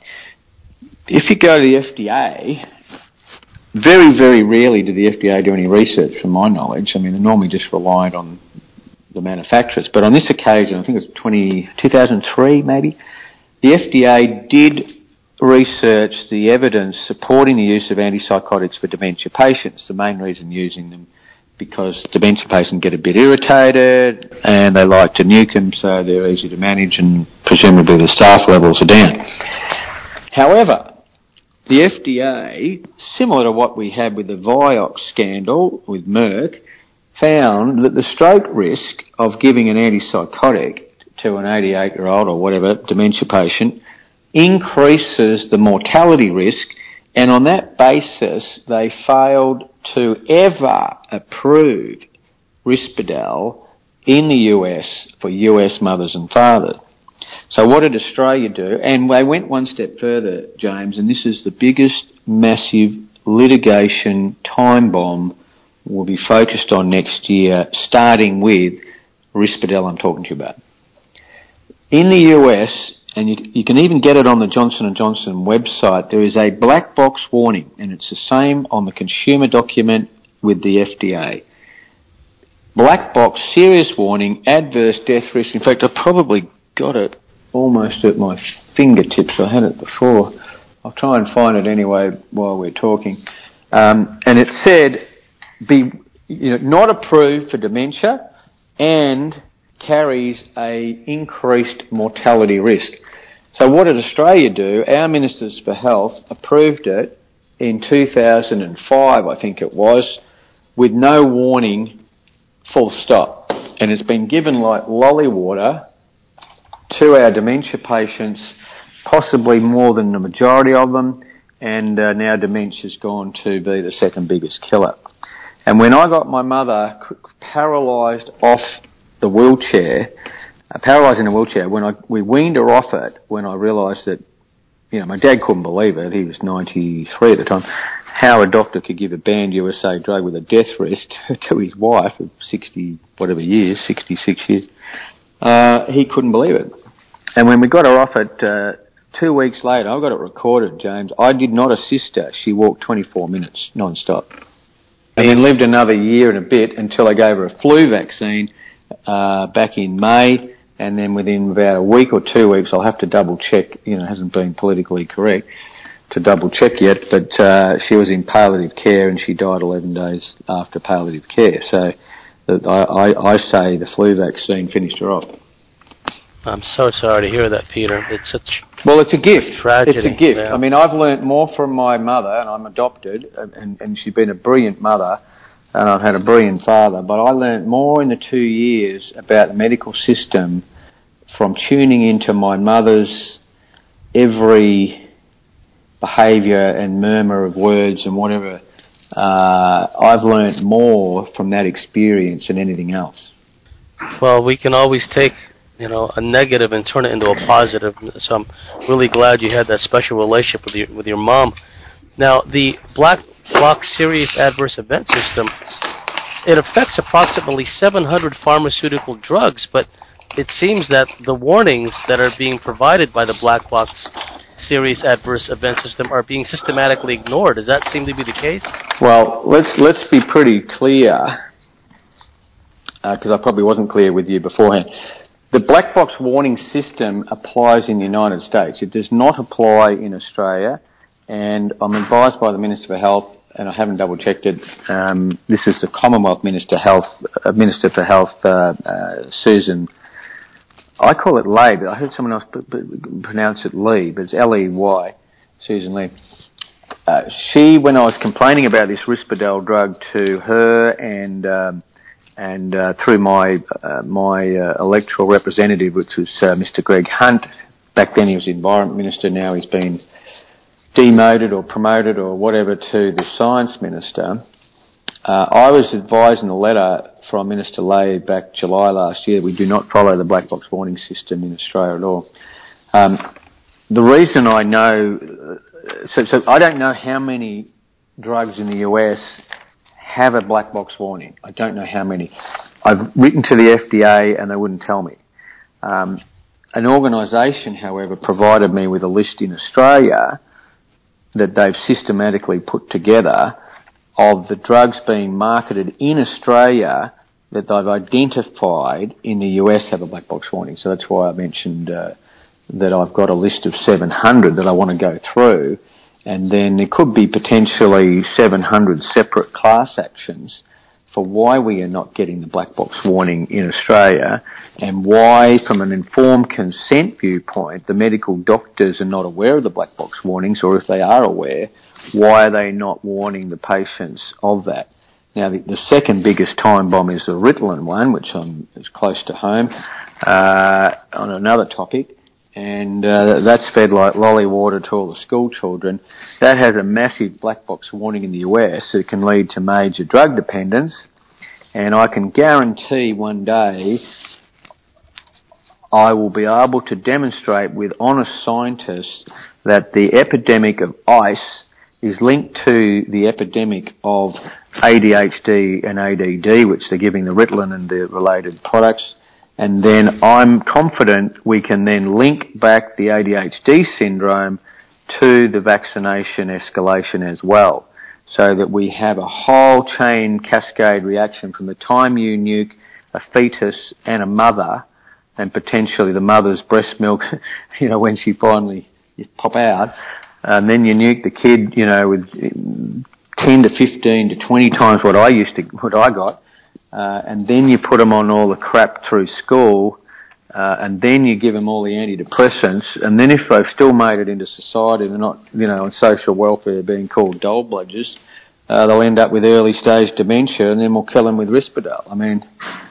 If you go to the FDA, very, very rarely do the FDA do any research, from my knowledge. I mean, they're normally just reliant on the manufacturers. But on this occasion, I think it was 2003 maybe, the FDA did research the evidence supporting the use of antipsychotics for dementia patients. The main reason using them because dementia patients get a bit irritated and they like to nuke them, so they're easy to manage, and presumably the staff levels are down. However, the FDA, similar to what we had with the Vioxx scandal with Merck, found that the stroke risk of giving an antipsychotic to an 88-year-old or whatever dementia patient increases the mortality risk, and on that basis they failed to ever approve Risperdal in the US for US mothers and fathers. So what did Australia do? And they went one step further, James, and this is the biggest massive litigation time bomb we'll be focused on next year, starting with Risperdal I'm talking to you about. In the US, and you can even get it on the Johnson & Johnson website, there is a black box warning, and it's the same on the consumer document with the FDA. Black box, serious warning, adverse death risk. In fact, I probably got it almost at my fingertips. I had it before. I'll try and find it anyway while we're talking. And it said, not approved for dementia and carries a increased mortality risk. So what did Australia do? Our Ministers for Health approved it in 2005, I think it was, with no warning, full stop. And it's been given like lolly water to our dementia patients, possibly more than the majority of them, and now dementia's gone to be the second biggest killer. And when I got my mother paralysed off the wheelchair, paralysed in a wheelchair, we weaned her off it, when I realised that, my dad couldn't believe it, he was 93 at the time, how a doctor could give a banned USA drug with a death risk to his wife of 66 years, he couldn't believe it. And when we got her off it 2 weeks later, I got it recorded, James, I did not assist her. She walked 24 minutes non-stop. And then lived another year and a bit until I gave her a flu vaccine back in May, and then within about a week or 2 weeks, I'll have to double check, it hasn't been politically correct to double check yet, but she was in palliative care and she died 11 days after palliative care. So I say the flu vaccine finished her off. I'm so sorry to hear that, Peter. It's such it's a gift. Tragedy. It's a gift. Yeah. I mean, I've learnt more from my mother, and I'm adopted, and she's been a brilliant mother, and I've had a brilliant father, but I learnt more in the 2 years about the medical system from tuning into my mother's every behaviour and murmur of words and whatever. I've learnt more from that experience than anything else. Well, we can always take a negative and turn it into a positive. So I'm really glad you had that special relationship with your mom. Now, the Black Box Serious Adverse Event System, it affects approximately 700 pharmaceutical drugs, but it seems that the warnings that are being provided by the Black Box Serious Adverse Event System are being systematically ignored. Does that seem to be the case? Well, let's be pretty clear, because I probably wasn't clear with you beforehand. The black box warning system applies in the United States. It does not apply in Australia, and I'm advised by the Minister for Health, and I haven't double-checked it, this is the Commonwealth Minister for Health, Susan, I call it Ley, but I heard someone else pronounce it Lee, but it's L-E-Y, Susan Lee. She, when I was complaining about this Risperdal drug to her and through my electoral representative, which was Mr. Greg Hunt. Back then he was the Environment Minister, now he's been demoted or promoted or whatever to the Science Minister. I was advised in a letter from Minister Ley back July last year, we do not follow the black box warning system in Australia at all. The reason I know, so I don't know how many drugs in the US have a black box warning. I don't know how many. I've written to the FDA and they wouldn't tell me. An organisation, however, provided me with a list in Australia that they've systematically put together of the drugs being marketed in Australia that they've identified in the US have a black box warning. So that's why I mentioned that I've got a list of 700 that I want to go through. And then there could be potentially 700 separate class actions for why we are not getting the black box warning in Australia, and why, from an informed consent viewpoint, the medical doctors are not aware of the black box warnings, or if they are aware, why are they not warning the patients of that? Now, the second biggest time bomb is the Ritalin one, which is close to home, on another topic. And that's fed like lolly water to all the school children. That has a massive black box warning in the US that can lead to major drug dependence. And I can guarantee one day I will be able to demonstrate with honest scientists that the epidemic of ice is linked to the epidemic of ADHD and ADD, which they're giving the Ritalin and the related products. And then I'm confident we can then link back the ADHD syndrome to the vaccination escalation as well, so that we have a whole chain cascade reaction from the time you nuke a fetus and a mother, and potentially the mother's breast milk, when she finally pop out, and then you nuke the kid, with 10 to 15 to 20 times what I got. And then you put them on all the crap through school, and then you give them all the antidepressants, and then if they've still made it into society, they're not, on social welfare being called dole bludgers, they'll end up with early stage dementia, and then we'll kill them with Risperdal. I mean,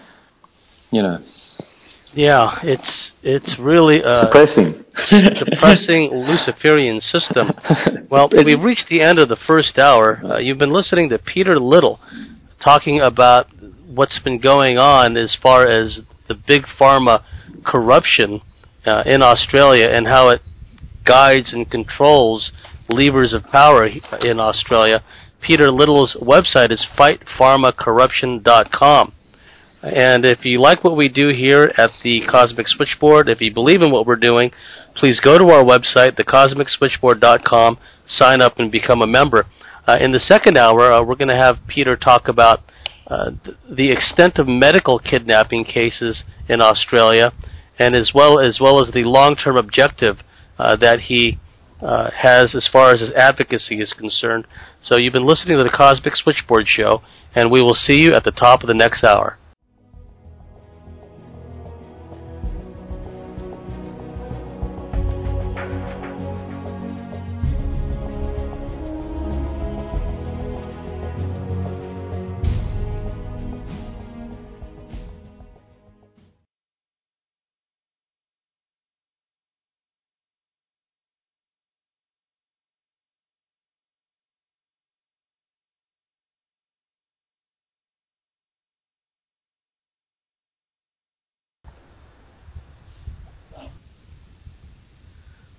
Yeah, it's really a depressing Luciferian system. Well, we've reached the end of the first hour. You've been listening to Peter Little talking about what's been going on as far as the big pharma corruption in Australia and how it guides and controls levers of power in Australia. Peter Little's website is fightpharmacorruption.com. And if you like what we do here at the Cosmic Switchboard, if you believe in what we're doing, please go to our website, thecosmicswitchboard.com, sign up and become a member. In the second hour, we're going to have Peter talk about the extent of medical kidnapping cases in Australia, and as well as the long-term objective that he has as far as his advocacy is concerned. So you've been listening to the Cosmic Switchboard Show, and we will see you at the top of the next hour.